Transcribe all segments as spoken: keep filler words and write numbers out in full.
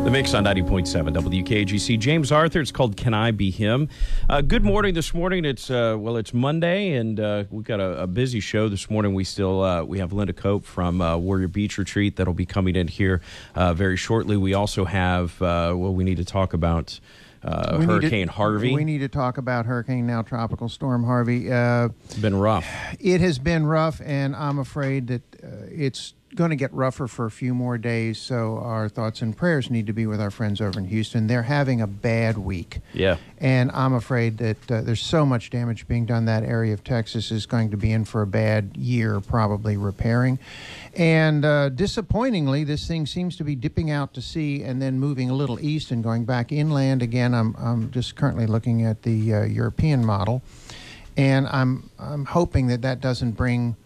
The Mix on ninety point seven W K G C. James Arthur. It's called Can I Be Him? Uh, good morning this morning. It's uh, well, it's Monday, and uh, we've got a, a busy show this morning. We still uh, we have Linda Cope from uh, Warrior Beach Retreat that'll be coming in here uh, very shortly. We also have uh, well, we need to talk about uh, Hurricane to, Harvey. We need to talk about Hurricane, now Tropical Storm Harvey. Uh, it's been rough. It has been rough, and I'm afraid that uh, it's going to get rougher for a few more days, so our thoughts and prayers need to be with our friends over in Houston. They're having a bad week. Yeah. And I'm afraid that uh, there's so much damage being done. That area of Texas is going to be in for a bad year, probably repairing. And uh, disappointingly, this thing seems to be dipping out to sea and then moving a little east and going back inland again. I'm, I'm just currently looking at the uh, European model, and I'm, I'm hoping that that doesn't bring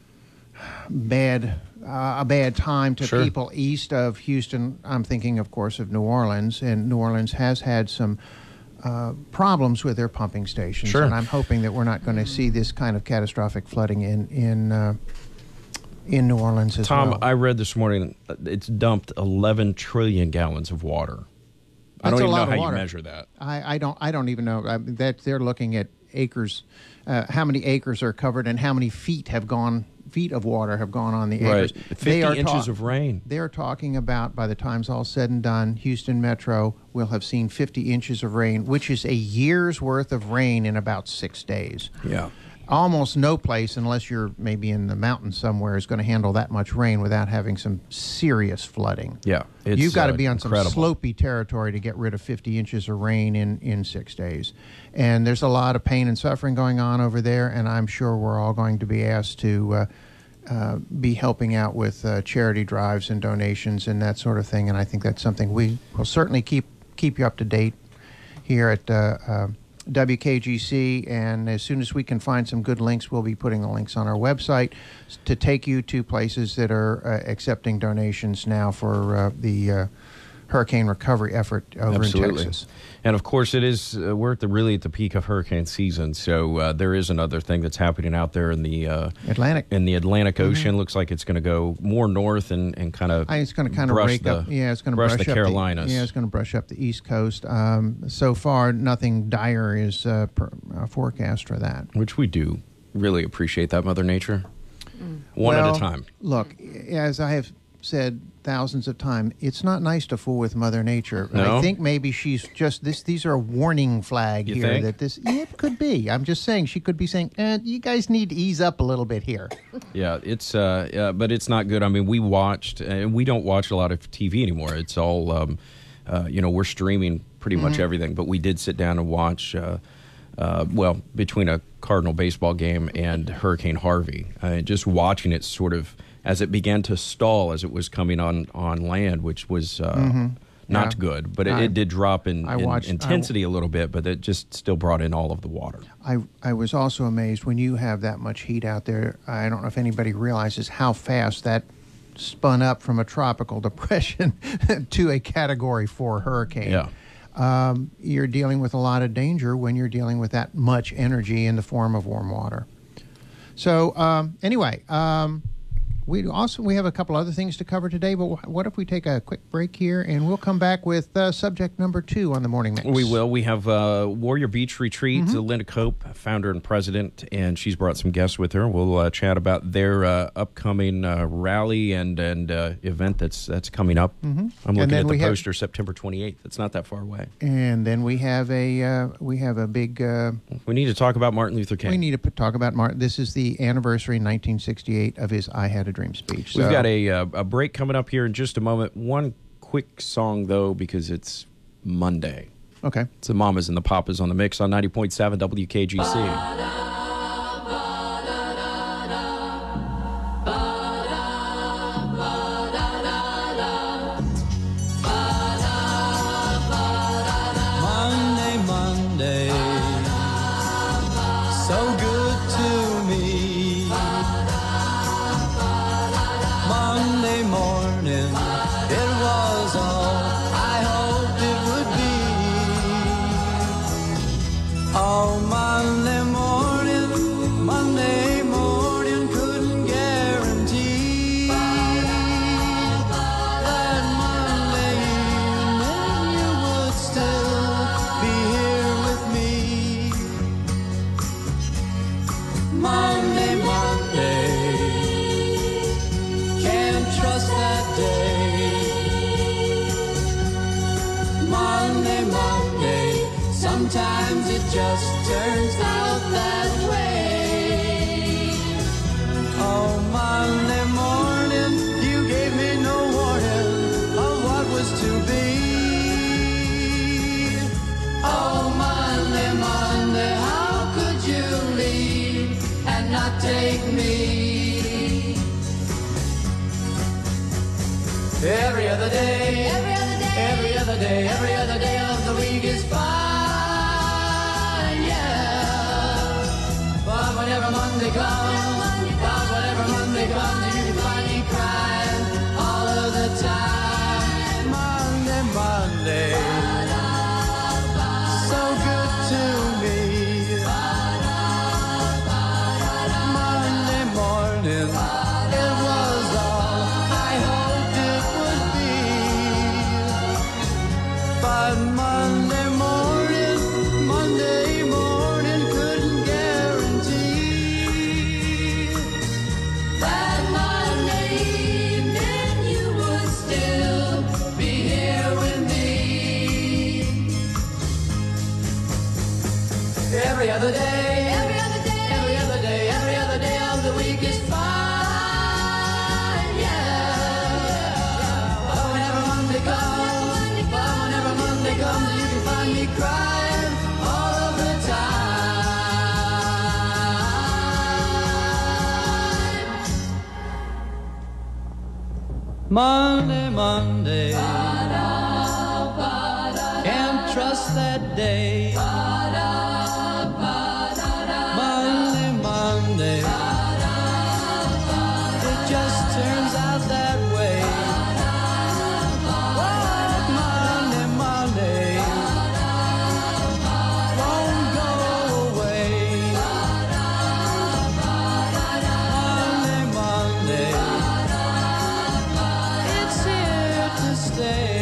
bad... Uh, a bad time to Sure. people east of Houston. I'm thinking, of course, of New Orleans, and New Orleans has had some uh, problems with their pumping stations. Sure. And I'm hoping that we're not going to see this kind of catastrophic flooding in in uh, in New Orleans as Tom, well. I read this morning uh, it's dumped eleven trillion gallons of water. I That's don't a even lot know of how you water. measure that. I, I don't. I don't even know I, that they're looking at acres, uh, how many acres are covered, and how many feet have gone. Feet of water have gone on the acres. Right, fifty They are inches ta- of rain. They're talking about, by the time's all said and done, Houston Metro will have seen fifty inches of rain, which is a year's worth of rain in about six days. Yeah. Almost no place, unless you're maybe in the mountains somewhere, is going to handle that much rain without having some serious flooding. Yeah, it's, You've got to uh, be on incredible. some slopey territory to get rid of fifty inches of rain in, in six days. And there's a lot of pain and suffering going on over there, and I'm sure we're all going to be asked to uh, uh, be helping out with uh, charity drives and donations and that sort of thing. And I think that's something we will certainly keep keep you up to date here at uh, uh, W K G C, and as soon as we can find some good links, we'll be putting the links on our website to take you to places that are uh, accepting donations now for uh, the uh, hurricane recovery effort over Absolutely. in Texas. And of course, it is. Uh, we're at the really at the peak of hurricane season, so uh, there is another thing that's happening out there in the uh, Atlantic. in the Atlantic Ocean. Looks like it's going to go more north and, and kind of. I, it's going to kind of brush rake the, up. Yeah, it's going to brush brush the up Carolinas. The, yeah, it's going to brush up the East Coast. Um, so far, nothing dire is uh, per, uh, forecast for that. Which we do really appreciate that, Mother Nature. Mm. One well, at a time. Look, as I have said thousands of times, it's not nice to fool with Mother Nature. No? I think maybe she's just this. These are a warning flag You here think? that this. Yeah, it could be. I'm just saying she could be saying, eh, "You guys need to ease up a little bit here." Yeah, it's uh, uh, but it's not good. I mean, we watched, and we don't watch a lot of T V anymore. It's all, um, uh, you know, we're streaming pretty much Mm-hmm. everything. But we did sit down and watch. Uh, uh, well, between a Cardinal baseball game and Hurricane Harvey, uh, just watching it sort of as it began to stall as it was coming on on land, which was uh, Mm-hmm. not Yeah. good. But it, I- it did drop in, I in watched- I- intensity a little bit, but it just still brought in all of the water. I, I was also amazed when you have that much heat out there. I don't know if anybody realizes how fast that spun up from a tropical depression to a Category four hurricane. Yeah. Um, you're dealing with a lot of danger when you're dealing with that much energy in the form of warm water. So um, anyway, um, we also we have a couple other things to cover today, but wh- what if we take a quick break here and we'll come back with uh, subject number two on the Morning Mix. We will. We have uh, Warrior Beach Retreat, Mm-hmm. uh, Linda Cope, founder and president, and she's brought some guests with her. We'll uh, chat about their uh, upcoming uh, rally and and uh, event that's that's coming up. Mm-hmm. I'm looking then at the we have- poster, September twenty-eighth. It's not that far away. And then we have a uh, we have a big. Uh, We need to talk about Martin Luther King. We need to p- talk about Martin. This is the anniversary in nineteen sixty-eight of his "I Had a Dream" speech. We've So- got a uh, a break coming up here in just a moment. One quick song though, because it's Monday. okay. It's the Mamas and the Papas on the Mix on ninety point seven W K G C. Monday, Monday, so good to me. Monday morning, it was all I hoped it would be. Oh, Monday morning. sometimes it just turns out that way. Oh, Monday morning, you gave me no warning of what was to be. Oh, Monday, Monday, how could you leave and not take me? Every other day, every other day, every other day, every other day of the week is fine, yeah. But whenever Monday comes, but whenever Monday comes, you can find me crying all of the time. Monday, Monday, so good to me. Monday morning, it was all I hoped it would be. But Monday morning, Monday morning couldn't guarantee that Monday evening you would still be here with me. Every other day, every other day, every other day, every other day of the week is fine, yeah. But whenever Monday comes, but whenever Monday comes, you can find me crying all of the time. Monday, Monday, can't trust that day. Monday, Monday, it just turns out that way. Monday, Monday, won't go away. Monday, Monday, it's here to stay.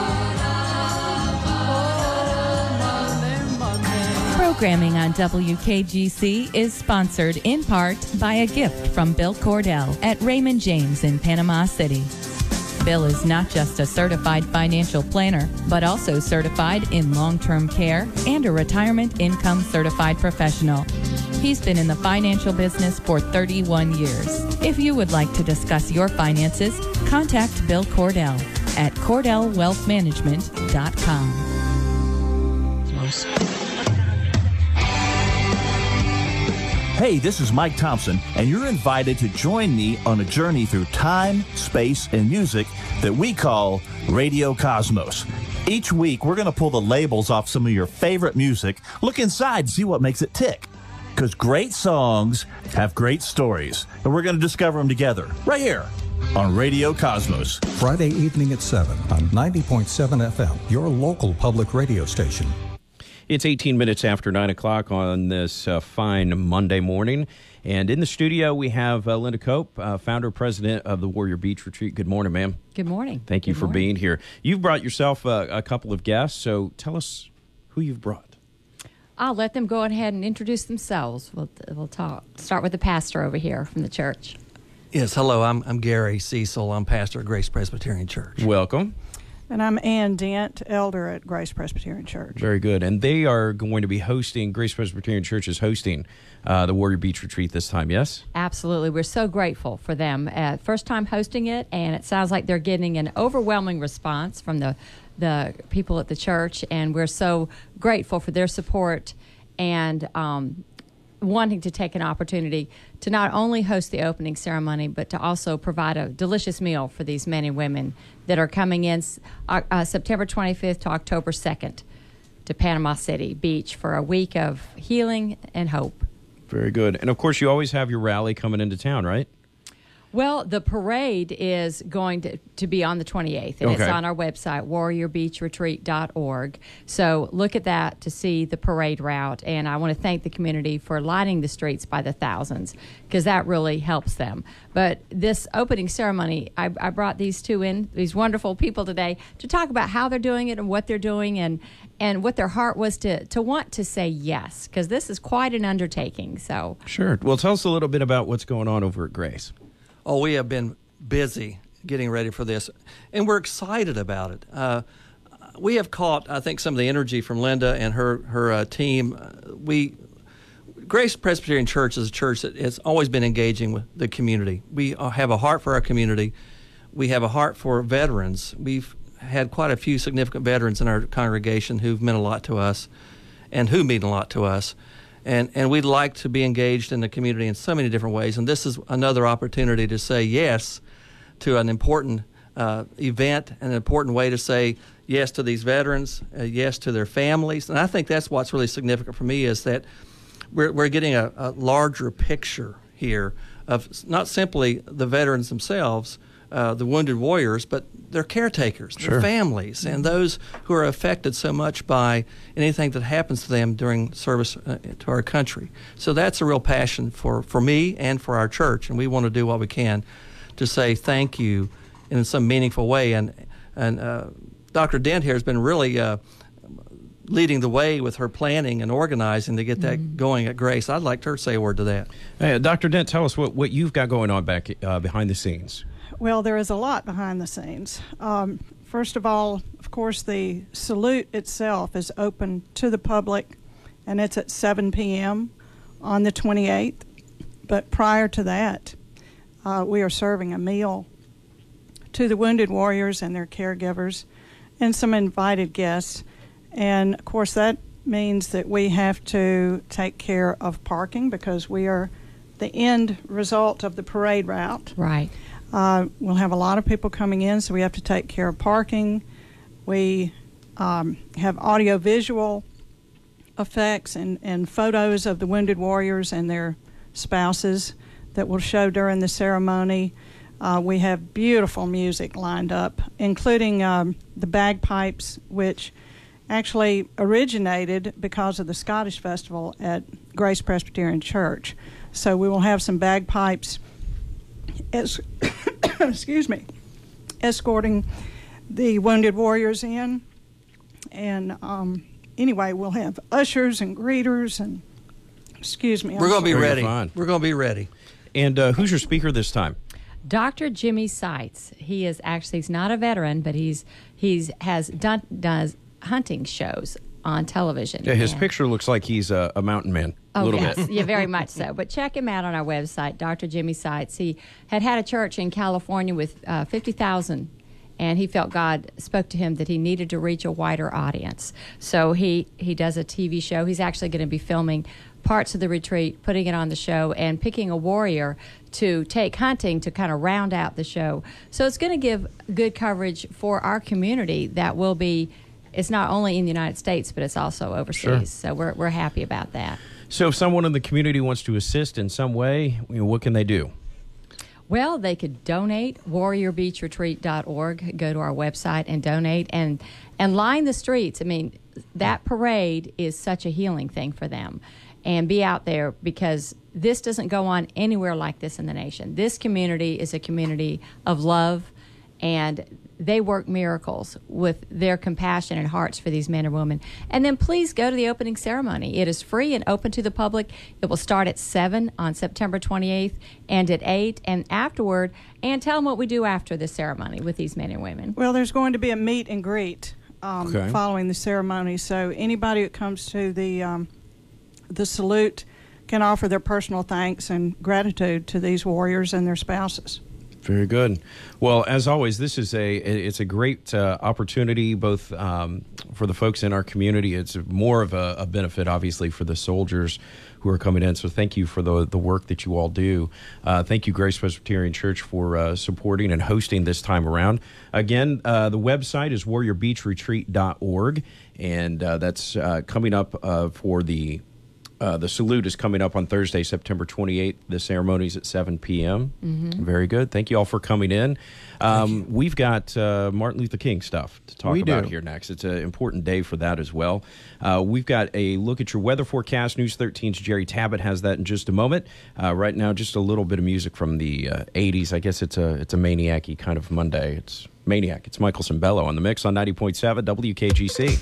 Oh, Monday, Monday. Programming on W K G C is sponsored in part by a gift from Bill Cordell at Raymond James in Panama City. Bill is not just a certified financial planner, but also certified in long-term care and a retirement income certified professional. He's been in the financial business for thirty-one years. If you would like to discuss your finances, contact Bill Cordell at cordell wealth management dot com. Hey, this is Mike Thompson, and you're invited to join me on a journey through time, space, and music that we call Radio Cosmos. Each week, we're going to pull the labels off some of your favorite music, look inside and see what makes it tick. Because great songs have great stories, and we're going to discover them together, right here on Radio Cosmos. Friday evening at seven on ninety point seven F M, your local public radio station. It's eighteen minutes after nine o'clock on this uh, fine Monday morning. And in the studio, we have uh, Linda Cope, uh, founder, president of the Warrior Beach Retreat. Good morning, ma'am. Good morning. Thank you Good for morning. being here. You've brought yourself uh, a couple of guests, so tell us who you've brought. I'll let them go ahead and introduce themselves. We'll, we'll talk. Start with the pastor over here from the church. Yes, hello, I'm, I'm Gary Cecil. I'm pastor at Grace Presbyterian Church. Welcome. And I'm Ann Dent, elder at Grace Presbyterian Church. Very good. And they are going to be hosting, Grace Presbyterian Church is hosting uh, the Warrior Beach Retreat this time, yes? Absolutely. We're so grateful for them. Uh, first time hosting it, and it sounds like they're getting an overwhelming response from the, the people at the church, and we're so grateful for their support and um, wanting to take an opportunity to not only host the opening ceremony, but to also provide a delicious meal for these men and women that are coming in uh, uh, September twenty-fifth to October second to Panama City Beach for a week of healing and hope. Very good. And, of course, you always have your rally coming into town, right? Well, the parade is going to, to be on the twenty-eighth, and Okay. it's on our website, warrior beach retreat dot org. So look at that to see the parade route, and I want to thank the community for lighting the streets by the thousands, because that really helps them. But this opening ceremony, I, I brought these two in, these wonderful people today, to talk about how they're doing it and what they're doing, and, and what their heart was to, to want to say yes, because this is quite an undertaking. So Sure. Well, tell us a little bit about what's going on over at Grace. Oh, we have been busy getting ready for this, and we're excited about it. Uh, we have caught, I think, some of the energy from Linda and her her uh, team. Uh, we Grace Presbyterian Church is a church that has always been engaging with the community. We have a heart for our community. We have a heart for veterans. We've had quite a few significant veterans in our congregation who've meant a lot to us and who mean a lot to us. And and we'd like to be engaged in the community in so many different ways. And this is another opportunity to say yes to an important uh, event, an important way to say yes to these veterans, uh, yes to their families. And I think that's what's really significant for me is that we're, we're getting a, a larger picture here of not simply the veterans themselves, uh, the wounded warriors, but their caretakers, Sure. their families, and those who are affected so much by anything that happens to them during service uh, to our country. So that's a real passion for, for me and for our church, and we want to do what we can to say thank you in some meaningful way. And and uh, Doctor Dent here has been really uh, leading the way with her planning and organizing to get that mm-hmm. going at Grace. I'd like her to say a word to that. Hey, Doctor Dent, tell us what, what you've got going on back uh, behind the scenes. Well, there is a lot behind the scenes. Um, first of all, of course, the salute itself is open to the public, and it's at seven p.m. on the twenty-eighth. But prior to that, uh, we are serving a meal to the wounded warriors and their caregivers and some invited guests. And, of course, that means that we have to take care of parking because we are the end result of the parade route. Right. Uh, we'll have a lot of people coming in, so we have to take care of parking. We um, have audio-visual effects and, and photos of the wounded warriors and their spouses that will show during the ceremony. Uh, we have beautiful music lined up, including um, the bagpipes, which actually originated because of the Scottish Festival at Grace Presbyterian Church. So we will have some bagpipes as excuse me, escorting the wounded warriors in. And um, anyway, we'll have ushers and greeters and, excuse me. I'm We're going to be sorry. ready. Fine. We're going to be ready. And uh, who's your speaker this time? Doctor Jimmy Seitz. He is actually, he's not a veteran, but he's he's has done does hunting shows on television. Yeah, his And- picture looks like he's a, a mountain man. Oh, a little yes. bit. Yeah, very much so. But check him out on our website, Doctor Jimmy Seitz. He had had a church in California with uh, fifty thousand, and he felt God spoke to him that he needed to reach a wider audience. So he, he does a T V show. He's actually going to be filming parts of the retreat, putting it on the show, and picking a warrior to take hunting to kind of round out the show. So it's going to give good coverage for our community that will be, it's not only in the United States, but it's also overseas. Sure. So we're we're happy about that. So if someone in the community wants to assist in some way, you know, what can they do? Well, they could donate, warrior beach retreat dot org. Go to our website and donate and and line the streets. I mean, that parade is such a healing thing for them. And be out there because this doesn't go on anywhere like this in the nation. This community is a community of love, and they work miracles with their compassion and hearts for these men and women. And then please go to the opening ceremony. It is free and open to the public. It will start at seven on September twenty-eighth and at eight and afterward. And tell them what we do after the ceremony with these men and women. Well, there's going to be a meet and greet um, Okay. following the ceremony. So anybody that comes to the um, the salute can offer their personal thanks and gratitude to these warriors and their spouses. Very good. Well, as always, this is a it's a great uh, opportunity both um, for the folks in our community. It's more of a, a benefit, obviously, for the soldiers who are coming in. So thank you for the the work that you all do. Uh, thank you, Grace Presbyterian Church, for uh, supporting and hosting this time around. Again, uh, the website is warrior beach retreat dot org, and uh, that's uh, coming up uh, for the Uh, the salute is coming up on Thursday, September twenty-eighth. The ceremony's at seven p.m. Mm-hmm. Very good. Thank you all for coming in. Um, we've got uh, Martin Luther King stuff to talk We about do. here next. It's an important day for that as well. Uh, we've got a look at your weather forecast. News thirteen's Jerry Tabbitt has that in just a moment. Uh, right now, just a little bit of music from the uh, eighties. I guess it's a it's a maniac-y kind of Monday. It's Maniac. It's Michael Cimbello on the mix on ninety point seven W K G C.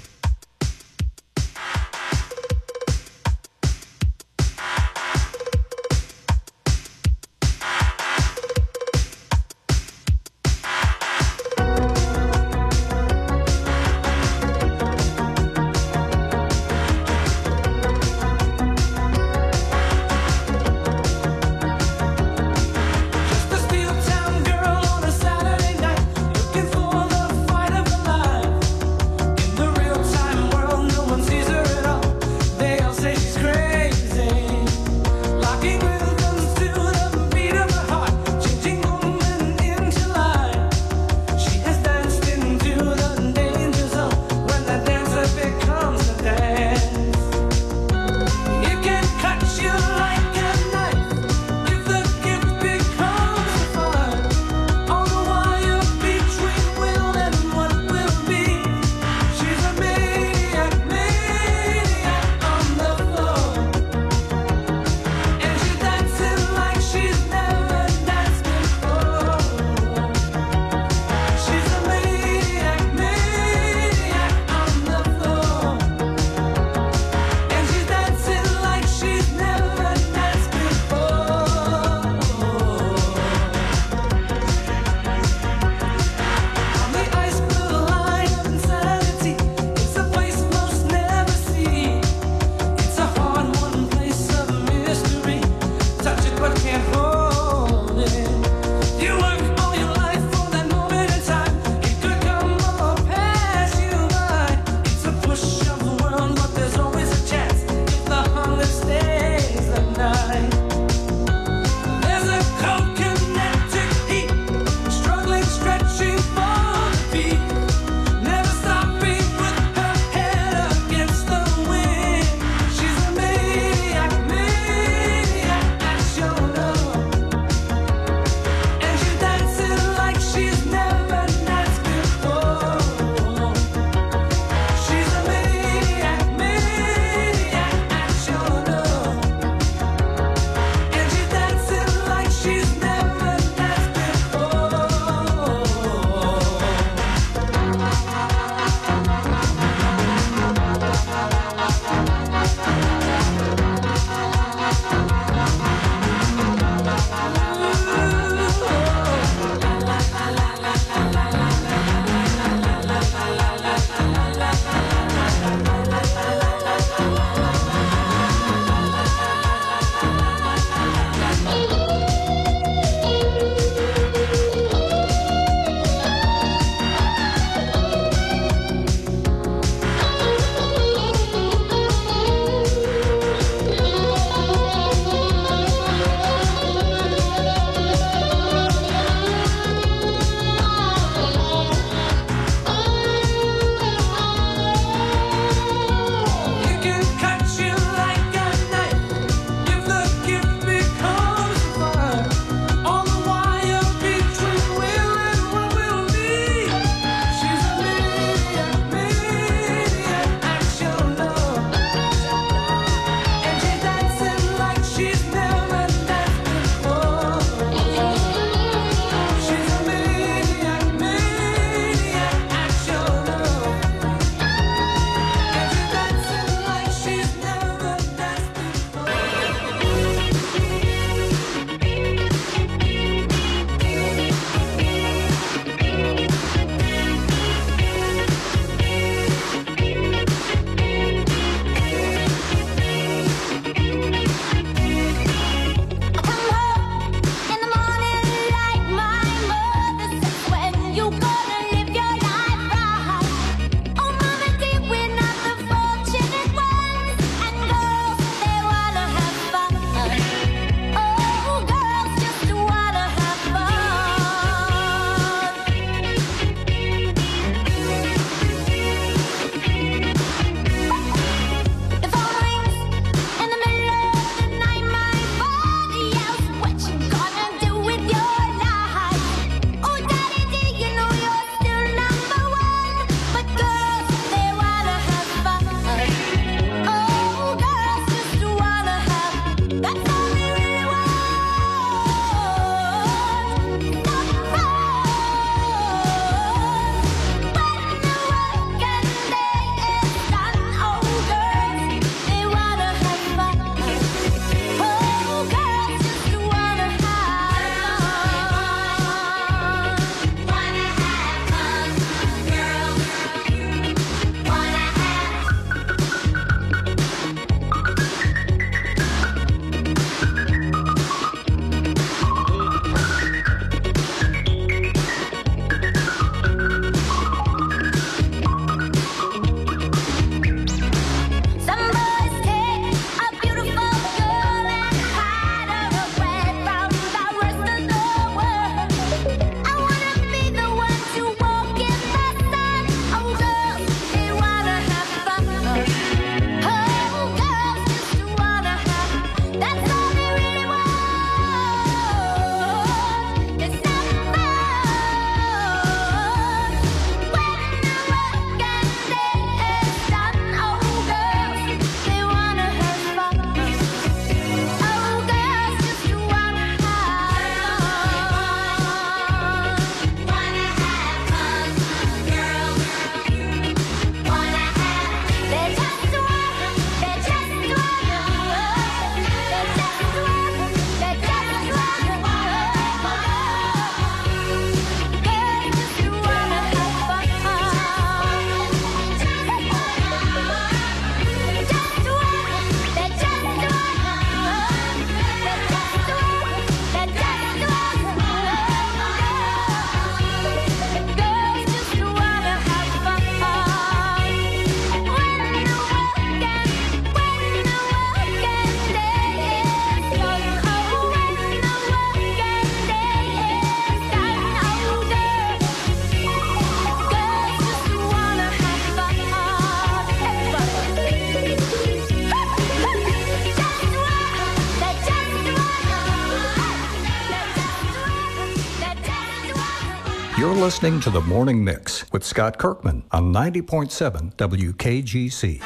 You're listening to The Morning Mix with Scott Kirkman on ninety point seven W K G C.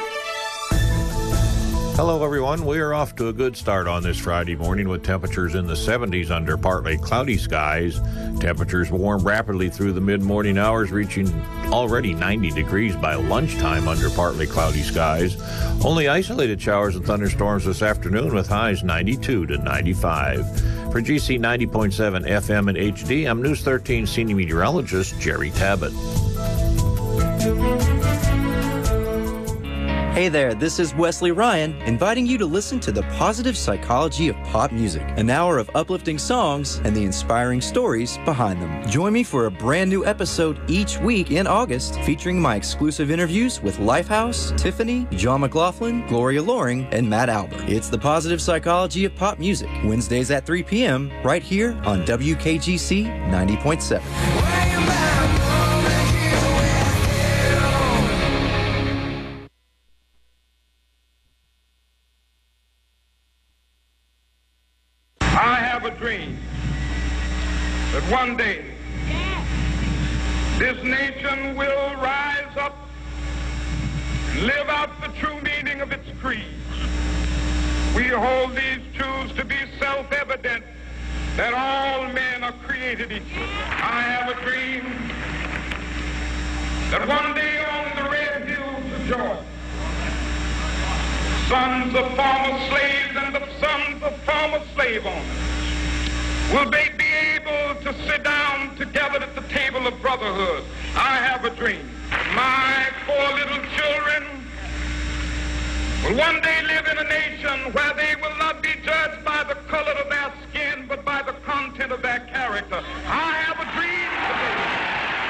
Hello, everyone. We are off to a good start on this Friday morning with temperatures in the seventies under partly cloudy skies. Temperatures warm rapidly through the mid-morning hours, reaching already ninety degrees by lunchtime under partly cloudy skies. Only isolated showers and thunderstorms this afternoon with highs ninety-two to ninety-five. For G C ninety point seven F M and H D, I'm News thirteen senior meteorologist Jerry Tabbitt. Hey there, this is Wesley Ryan, inviting you to listen to The Positive Psychology of Pop Music, an hour of uplifting songs and the inspiring stories behind them. Join me for a brand new episode each week in August, featuring my exclusive interviews with Lifehouse, Tiffany, John McLaughlin, Gloria Loring, and Matt Albert. It's The Positive Psychology of Pop Music, Wednesdays at three p.m., right here on W K G C ninety point seven. Dream that one day this nation will rise up and live out the true meaning of its creed. We hold these truths to be self-evident, that all men are created equal. I have a dream that one day on the red hills of Georgia, sons of former slaves and the sons of former slave owners will they be able to sit down together at the table of brotherhood. I have a dream. My four little children will one day live in a nation where they will not be judged by the color of their skin, but by the content of their character. I have a dream today.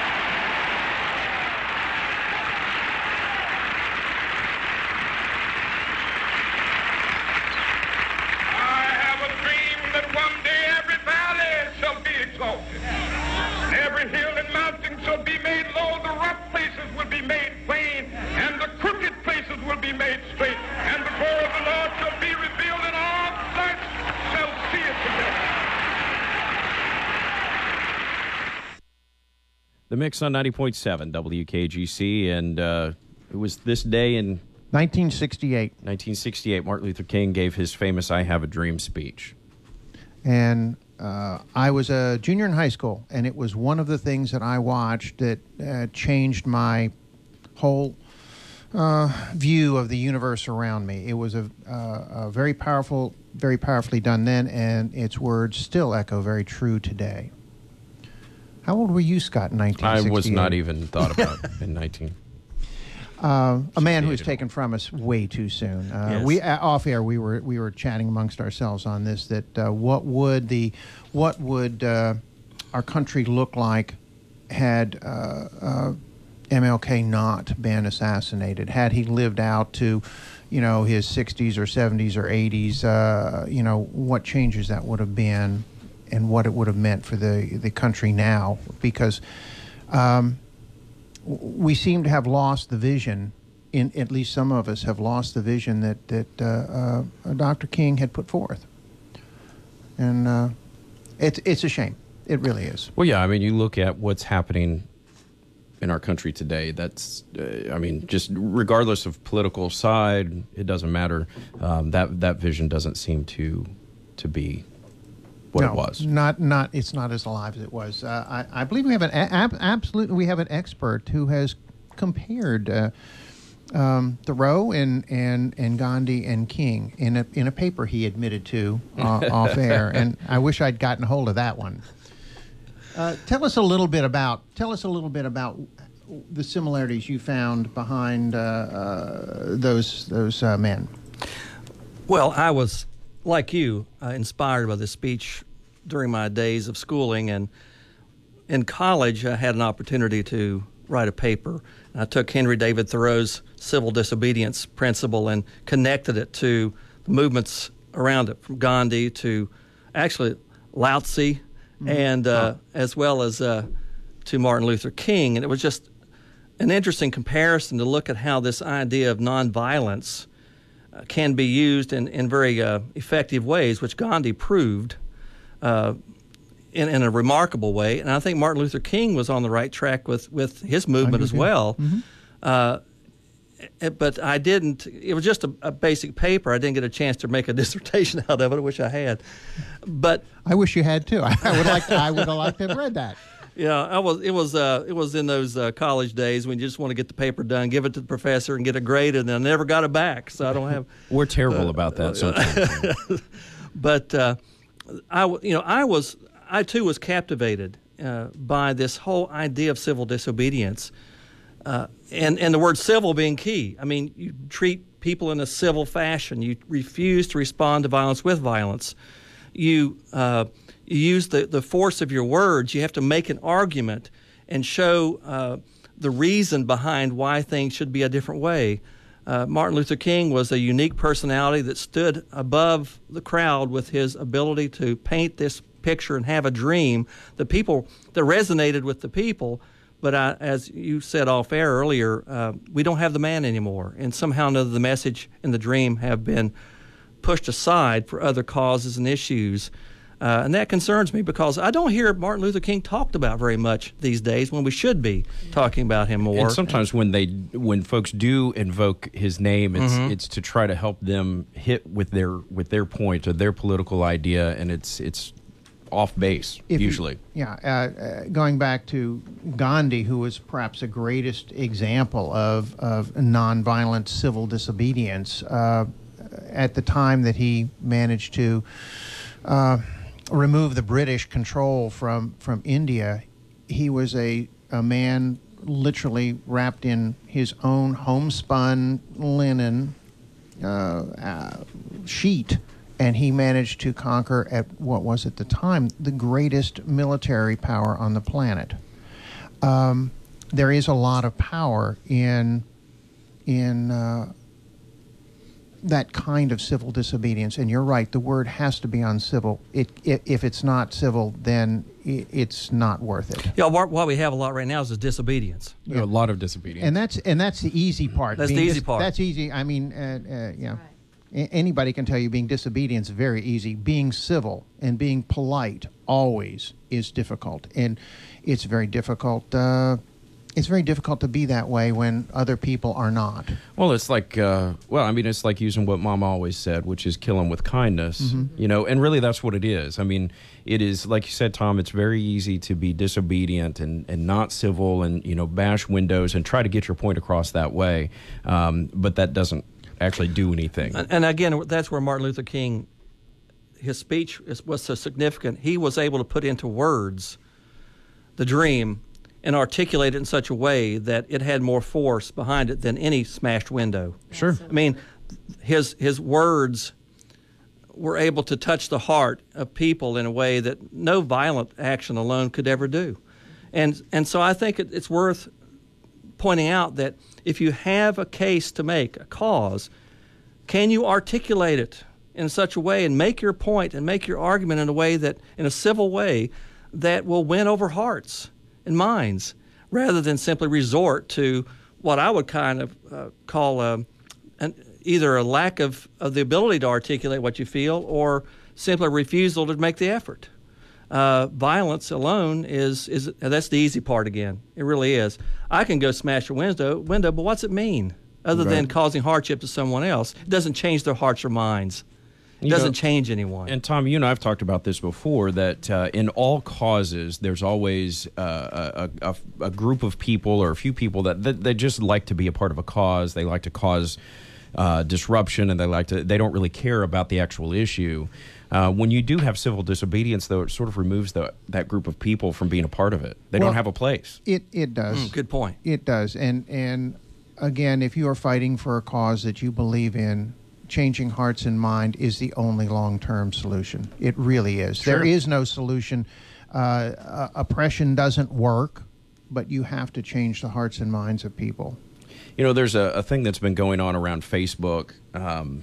That one day every valley shall be exalted, and every hill and mountain shall be made low, the rough places will be made plain, and the crooked places will be made straight, and the glory of the Lord shall be revealed, and all flesh shall see it together. The Mix on ninety point seven W K G C, and uh, it was this day in nineteen sixty-eight. nineteen sixty-eight, Martin Luther King gave his famous I Have a Dream speech. And uh, I was a junior in high school, and it was one of the things that I watched that uh, changed my whole uh, view of the universe around me. It was a, uh, a very powerful, very powerfully done then, and its words still echo very true today. How old were you, Scott, in nineteen sixty-eight? I was not even thought about in nineteen. Uh, a man who was taken from us way too soon. Uh, Yes. We uh, off air we were we were chatting amongst ourselves on this. That uh, what would the what would uh, our country look like had uh, uh, M L K not been assassinated? Had he lived out to, you know, his sixties or seventies or eighties? Uh, you know, what changes that would have been, and what it would have meant for the the country now? Because. Um, We seem to have lost the vision, in at least some of us have lost the vision that, that uh, uh, Doctor King had put forth. And uh, it's, it's a shame. It really is. Well, yeah, I mean, you look at what's happening in our country today. That's, uh, I mean, just regardless of political side, it doesn't matter. Um, that that vision doesn't seem to to be what no, it was. Not, not, it's not as alive as it was. Uh, I, I believe we have an ab- absolutely we have an expert who has compared uh, um, Thoreau and, and and Gandhi and King in a in a paper he admitted to uh, off air, and I wish I'd gotten hold of that one. Uh, tell us a little bit about tell us a little bit about the similarities you found behind uh, uh, those those uh, men. Well, I was, like you, uh, inspired by this speech during my days of schooling. And in college, I had an opportunity to write a paper. I took Henry David Thoreau's civil disobedience principle and connected it to the movements around it, from Gandhi to actually Lao Tzu, mm-hmm. and uh, oh. as well as uh, to Martin Luther King. And it was just an interesting comparison to look at how this idea of nonviolence uh, can be used in, in very uh, effective ways, which Gandhi proved uh, in, in a remarkable way. And I think Martin Luther King was on the right track with, with his movement as well. Mm-hmm. Uh, but I didn't, it was just a, a basic paper. I didn't get a chance to make a dissertation out of it. I wish I had. But I wish you had too. I would like to, I would have liked to have read that. Yeah, I was. It was. Uh, it was in those uh, college days when you just want to get the paper done, give it to the professor, and get it graded. And I never got it back, so I don't have. We're terrible uh, about that sometimes. But uh, I, you know, I was. I too was captivated uh, by this whole idea of civil disobedience, uh, and and the word civil being key. I mean, you treat people in a civil fashion. You refuse to respond to violence with violence. You. Uh, You use the, the force of your words. You have to make an argument and show uh, the reason behind why things should be a different way. Uh, Martin Luther King was a unique personality that stood above the crowd with his ability to paint this picture and have a dream that people that resonated with the people. But I, as you said off air earlier, uh, we don't have the man anymore, and somehow or another the message and the dream have been pushed aside for other causes and issues. Uh, and that concerns me because I don't hear Martin Luther King talked about very much these days when we should be talking about him more. And sometimes when they, when folks do invoke his name, it's Mm-hmm. it's to try to help them hit with their with their point or their political idea, and it's it's off base If you- usually. yeah, uh, uh, going back to Gandhi, who was perhaps the greatest example of of nonviolent civil disobedience, uh, at the time that he managed to. Uh, remove the British control from, from India, he was a, a man literally wrapped in his own homespun linen uh, uh, sheet, and he managed to conquer, at what was at the time the greatest military power on the planet. Um, there is a lot of power in in uh, that kind of civil disobedience, and you're right, the word has to be on civil. It, it, if it's not civil, then it, it's not worth it. Yeah, what, what we have a lot right now is disobedience. Yeah. A lot of disobedience. And that's and that's the easy part. That's Being the easy dis- part. That's easy. I mean, uh, uh, yeah. A- anybody can tell you being disobedient is very easy. Being civil and being polite always is difficult, and it's very difficult. Uh, It's very difficult to be that way when other people are not. Well, it's like, uh, well, I mean, it's like using what Mom always said, which is kill them with kindness, Mm-hmm. you know, and really that's what it is. I mean, it is, like you said, Tom, it's very easy to be disobedient and, and not civil and, you know, bash windows and try to get your point across that way. Um, but that doesn't actually do anything. And, and again, that's where Martin Luther King, his speech is, was so significant. He was able to put into words the dream and articulate it in such a way that it had more force behind it than any smashed window. Sure. I mean, his his words were able to touch the heart of people in a way that no violent action alone could ever do. And and so I think it, it's worth pointing out that if you have a case to make, a cause, can you articulate it in such a way and make your point and make your argument in a way that, in a civil way, that will win over hearts and minds, rather than simply resort to what I would kind of uh, call a, an, either a lack of, of the ability to articulate what you feel or simply a refusal to make the effort. Uh, violence alone is, is that's the easy part again. It really is. I can go smash a window, window, but what's it mean other Right. than causing hardship to someone else? It doesn't change their hearts or minds. It You doesn't know, change anyone. And Tom, you and I have talked about this before, that uh, in all causes, there's always uh, a, a, a group of people or a few people that, that they just like to be a part of a cause. They like to cause uh, disruption, and they like to. They don't really care about the actual issue. Uh, when you do have civil disobedience, though, it sort of removes the, that group of people from being a part of it. They Well, don't have a place. It it does. Mm, good point. It does. And and again, if you are fighting for a cause that you believe in, changing hearts and mind is the only long-term solution. It really is. Sure. There is no solution. Uh, uh, oppression doesn't work, but you have to change the hearts and minds of people. You know, there's a, a thing that's been going on around Facebook um,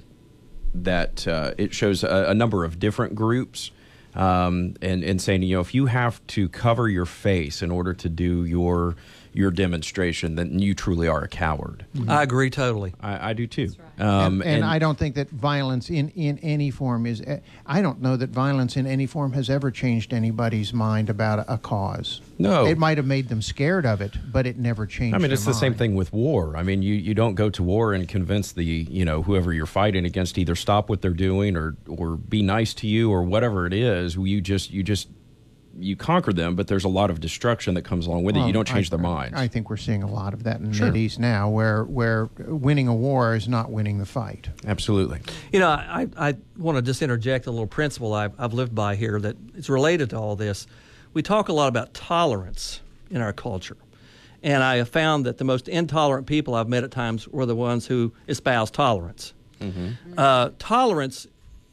that uh, it shows a, a number of different groups um, and, and saying, you know, if you have to cover your face in order to do your your demonstration, then you truly are a coward. I agree totally. I, I do too. and, Um, and I don't think that violence in, in any form is. I don't know that violence in any form has ever changed anybody's mind about a, a cause. No. It might have made them scared of it, but it never changed. I mean, it's their the same mind. thing with war. I mean, you, you don't go to war and convince the, you know, whoever you're fighting against either stop what they're doing or or be nice to you or whatever it is. You just you just you conquer them, but there's a lot of destruction that comes along with it. Well, You don't change I, their minds. I think we're seeing a lot of that in the Sure. Mideast now, where where winning a war is not winning the fight. Absolutely. You know, I, I want to just interject a little principle I've, I've lived by here that is related to all this. We talk a lot about tolerance in our culture. And I have found that the most intolerant people I've met at times were the ones who espouse tolerance. Mm-hmm. Uh, tolerance,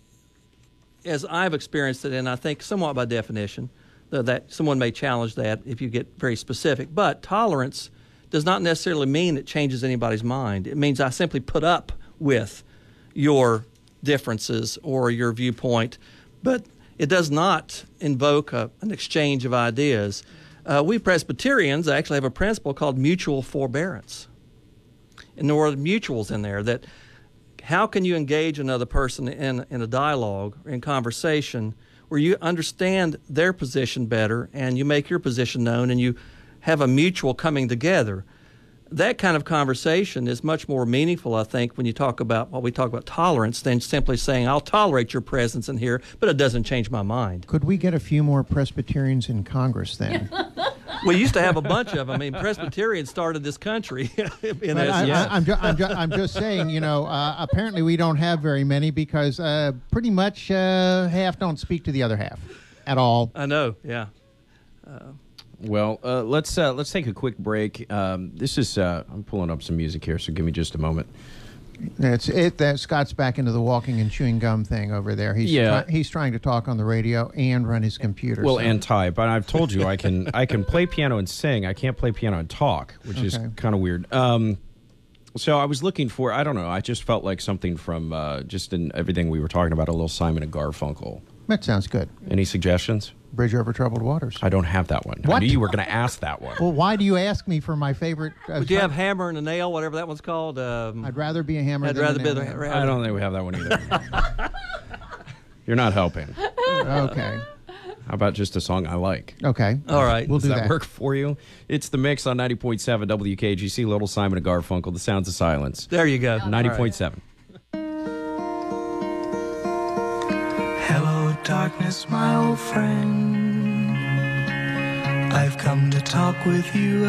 as I've experienced it, and I think somewhat by definition, though that someone may challenge that if you get very specific, but tolerance does not necessarily mean it changes anybody's mind. It means I simply put up with your differences or your viewpoint, but it does not invoke a, an exchange of ideas. Uh, we Presbyterians actually have a principle called mutual forbearance. And there are mutuals in there that how can you engage another person in, in a dialogue, in conversation, where you understand their position better and you make your position known and you have a mutual coming together. That kind of conversation is much more meaningful, I think, when you talk about what we talk about tolerance than simply saying, I'll tolerate your presence in here, but it doesn't change my mind. Could we get a few more Presbyterians in Congress then? We used to have a bunch of them. I mean, Presbyterians started this country. in But I, essence. I, I'm, ju- I'm, ju- I'm just saying, you know, uh, apparently we don't have very many because uh, pretty much uh, half don't speak to the other half at all. I know, yeah. Uh, Well, uh, let's uh, let's take a quick break. Um, this is uh, I'm pulling up some music here, so give me just a moment. It's it. That Scott's back into the walking and chewing gum thing over there. He's Yeah. try- he's trying to talk on the radio and run his computer. Well, so- and type. But I've told you I can I can play piano and sing. I can't play piano and talk, which is Okay. kind of weird. Um, so I was looking for I don't know. I just felt like something from uh, just in everything we were talking about. A little Simon and Garfunkel. That sounds good. Any suggestions? Bridge Over Troubled Waters. I don't have that one. I What? knew you were going to ask that one. Well, why do you ask me for my favorite? Uh, Would you have Hammer and a Nail, whatever that one's called? Um, I'd rather be a hammer I'd than rather a be nail. the, I don't think we have that one either. You're not helping. Okay. How about just a song I like? Okay. All right. We'll Does do that, that. work for you? It's the mix on ninety point seven W K G C, Little Simon and Garfunkel, The Sounds of Silence. There you go. ninety point seven. Hello, darkness, my old friend. I've come to talk with you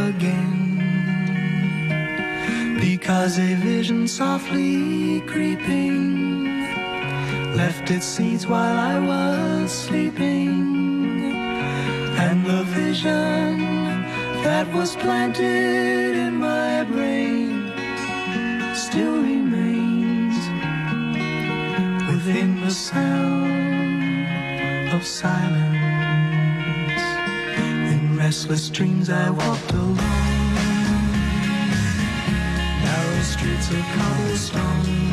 again. Because a vision softly creeping left its seeds while I was sleeping. And the vision that was planted in my brain still remains within the sound of silence. In restless dreams I walked alone, narrow streets of cobblestone,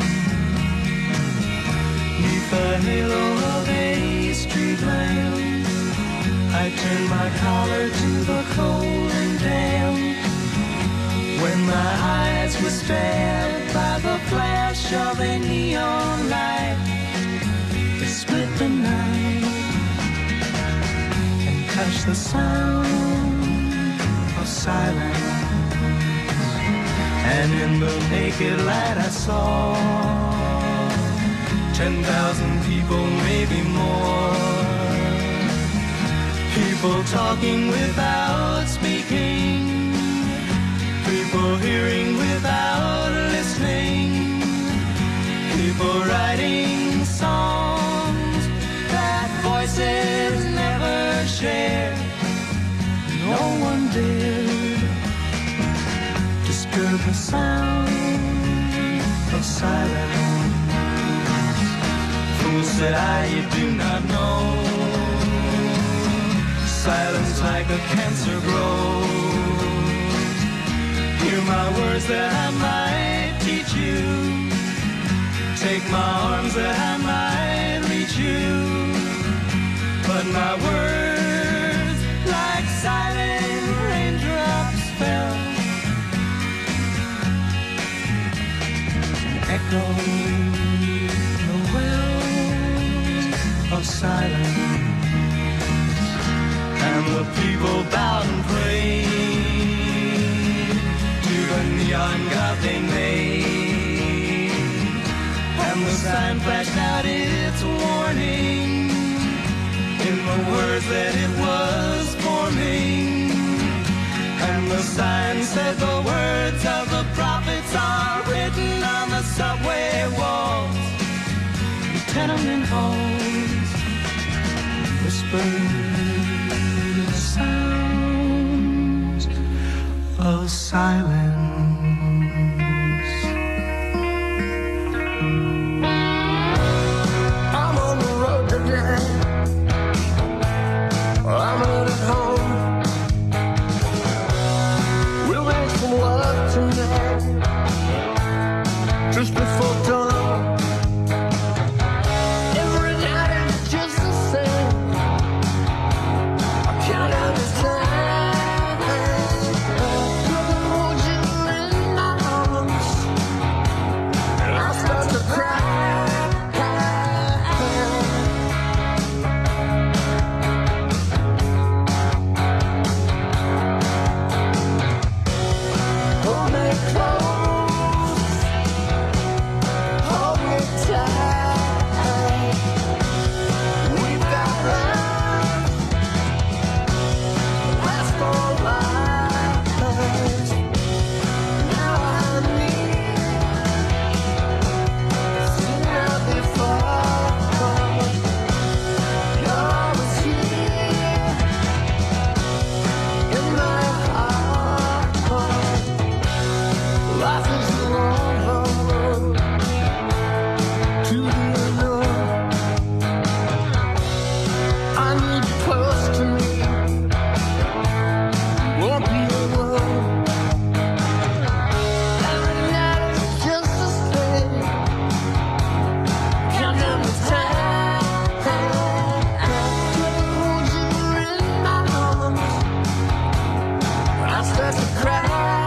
neath the halo of a street lamp. I turned my collar to the cold and damp, when my eyes were stabbed by the flash of a neon light. It split the night and touched the sound of silence. And in the naked light I saw ten thousand people, maybe more. People talking without speaking, people hearing without listening, people writing songs that voices never shared. No one dared disturb the sound of silence. Fool, said I, you do not know. Silence like a cancer grows. Hear my words that I might teach you. Take my arms that I might reach you. But my words, like silent raindrops, fell the words that it was for me. And the sign said the words of the prophets are written on the subway walls, tenement halls, whispered sounds of silence. I'm on the road today. I'm not at home. We'll make some love tonight, just before dawn. Every night is just the same. I can't understand. Couldn't hold you in my arms, and I start to cry. Hold me close, hold me tight. We've got love, last for life. Now I need, seen her before. You're always here in my heart. Life is a long, long road to the unknown. I need you close to me. Won't be alone. Every night is just the same. Count down the time. Couldn't hold you in my arms. I start to cry.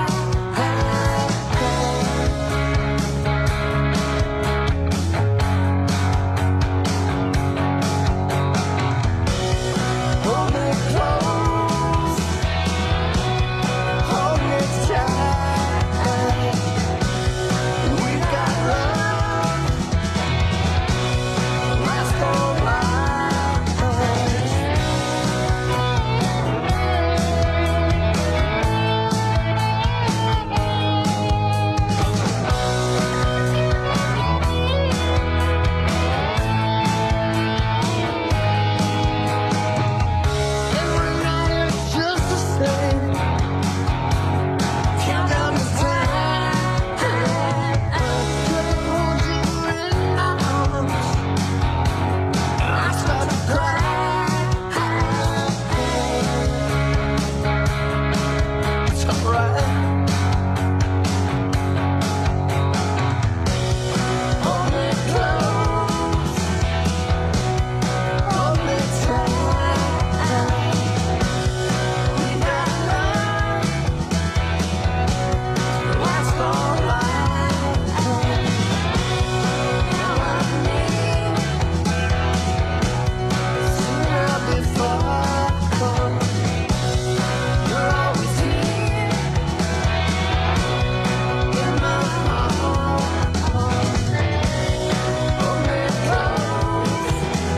Hold me close, hold me tight. We've got love, last for every night is just the same. Count down the time. Couldn't hold you in my arms. I start to cry. It's alright. Hold me close, hold me tight. We got love, last all life. Now I need, seen her before. You're always here in my heart. Hold me close,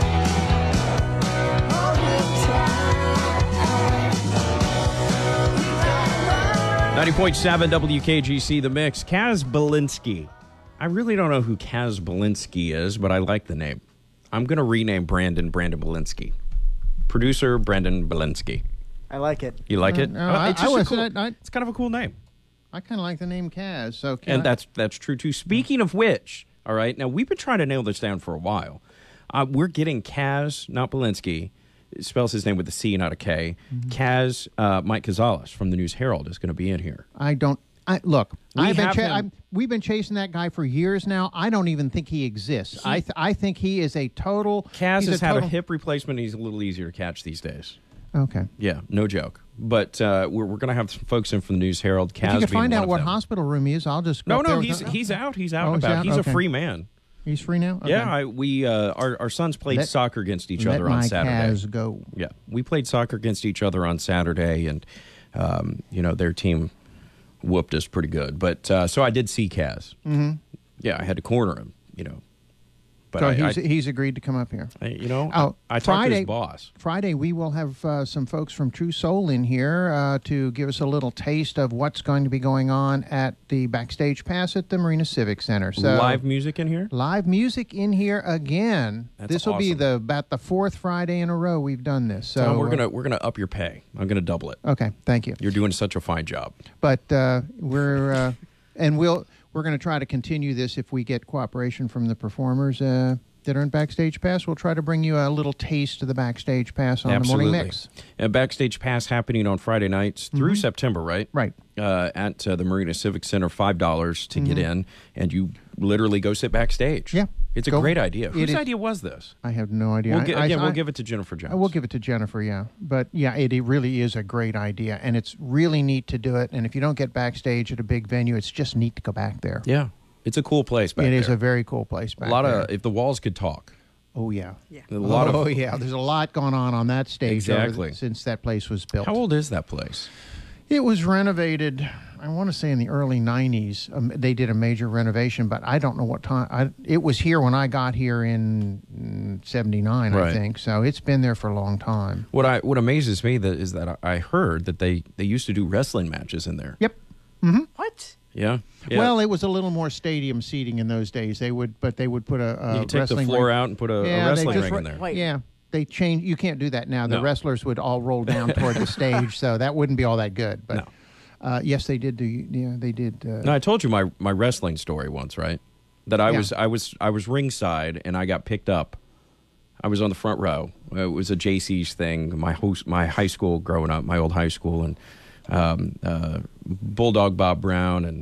hold me tight. We got love. ninety point seven W K G C, The Mix. Kaz Belinsky. I really don't know who Kaz Belinsky is, but I like the name. I'm going to rename Brandon Brandon Belinsky. Producer Brandon Belinsky. I like it. You like it? no, Oh, I- it's I just a was- cool- I- I- it's kind of a cool name. I kind of like the name Kaz. So can And I- that's that's true too. Speaking of which, all right, now we've been trying to nail this down for a while. Uh, we're getting Kaz, not Belinsky. It spells his name with a C, not a K. Kaz, uh, Mike Gonzalez from the News Herald is going to be in here. I don't. I look. We I've been have cha- him- I'm, we've been chasing that guy for years now. I don't even think he exists. I th- I think he is a total. Kaz he's has a had a total- hip replacement. He's a little easier to catch these days. Okay. Yeah, no joke. But uh, we're, we're going to have some folks in from the News Herald. Kaz If you can being find one out of what them. hospital room he is, I'll just go No, up no, there with he's him. he's out. He's out Oh, and he's about. out? He's a Okay. free man. He's free now. Okay. Yeah, I, we uh, our our sons played Let- soccer against each let other on my Saturday. Kaz go. Yeah, we played soccer against each other on Saturday, and um, you know their team whooped us pretty good. But uh, so I did see Kaz. Mm-hmm. Yeah, I had to corner him. You know, But so I, he's, I, he's agreed to come up here. I, you know, Oh, I, I talked Friday, to his boss. Friday, we will have uh, some folks from True Soul in here uh, to give us a little taste of what's going to be going on at the Backstage Pass at the Marina Civic Center. So Live music in here? Live music in here again. That's This will be awesome. the about the fourth Friday in a row we've done this. So Tom, we're uh, gonna we're gonna up your pay. I'm gonna double it. okay, thank you. You're doing such a fine job. But uh, we're uh, and we'll we're going to try to continue this if we get cooperation from the performers uh, that are in Backstage Pass. We'll try to bring you a little taste of the Backstage Pass on Absolutely. the Morning Mix. A Backstage Pass happening on Friday nights through Mhm. September, right? Right. Uh, at uh, the Marina Civic Center, five dollars to get Mhm. in, and you literally go sit backstage. Yeah. It's a Go- great idea. it Whose is- idea was this? I have no idea. We'll I- gi- I- again, I- we'll give it to Jennifer Jones. I will give it to Jennifer, yeah. But yeah, it, it really is a great idea, and it's really neat to do it. And if you don't get backstage at a big venue, it's just neat to go back there. Yeah. It's a cool place back It there. is a very cool place back a lot there. of, if the walls could talk. Oh, yeah. Yeah. A lot oh, of, yeah. There's a lot going on on that stage over Exactly. the- since that place was built. How old is that place? It was renovated, I want to say in the early nineties. Um, they did a major renovation, but I don't know what time. I, it was here when I got here in mm, seventy-nine, I Right. think. So it's been there for a long time. What I what amazes me that is that I heard that they, they used to do wrestling matches in there. Yep. Mm-hmm. What? Yeah. yeah. Well, it was a little more stadium seating in those days. They would, but they would put a, a you could take the wrestling floor ring. out and put a, Yeah, a they wrestling just ring ri- in there. Wait. Yeah, they changed. You can't do that now. The No. wrestlers would all roll down toward the stage, so that wouldn't be all that good. But No. uh, yes, they did do. Yeah, they did. Uh, No, I told you my, my wrestling story once, right? That I Yeah. was I was I was ringside and I got picked up. I was on the front row. It was a J C's thing. My host, my high school growing up, my old high school, and um, uh, Bulldog Bob Brown and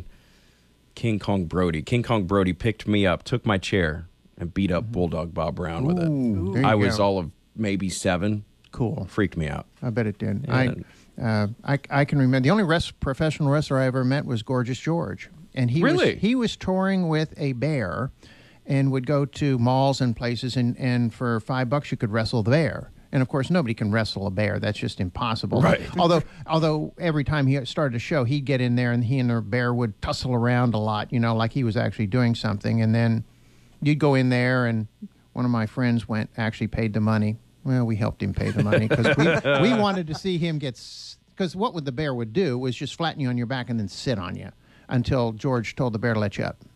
King Kong Brody. King Kong Brody picked me up, took my chair, and beat up Bulldog Bob Brown with it. Ooh, there you I was go. all of maybe seven. Cool. Freaked me out. I bet it did. And- I, uh, I I can remember the only rest, professional wrestler I ever met was Gorgeous George, and he Really? was, he was touring with a bear, and would go to malls and places, and, and for five bucks you could wrestle the bear. And of course, nobody can wrestle a bear. That's just impossible. Right. although although every time he started a show, he'd get in there and he and the bear would tussle around a lot, you know, like he was actually doing something. And then you'd go in there, and one of my friends went, actually paid the money. Well, we helped him pay the money because we, we wanted to see him get, because what would the bear would do was just flatten you on your back and then sit on you until George told the bear to let you up.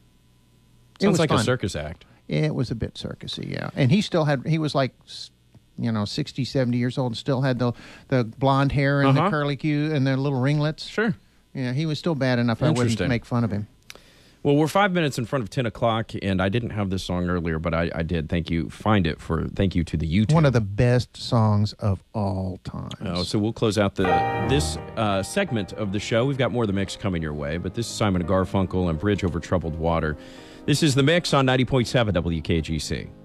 It Sounds was like a fun. circus act. It was a bit circusy, yeah. And he still had, he was like, you know, sixty, seventy years old and still had the the blonde hair and Uh-huh. the curly Q and the little ringlets. Sure. Yeah, he was still bad enough I wouldn't Interesting. make fun of him. Well, we're five minutes in front of ten o'clock, and I didn't have this song earlier, but I, I did. Thank you. Find it for thank you to the YouTube. One of the best songs of all time. Oh, so we'll close out the this uh, segment of the show. We've got more of the mix coming your way, but this is Simon and Garfunkel and Bridge Over Troubled Water. This is the mix on ninety point seven W K G C.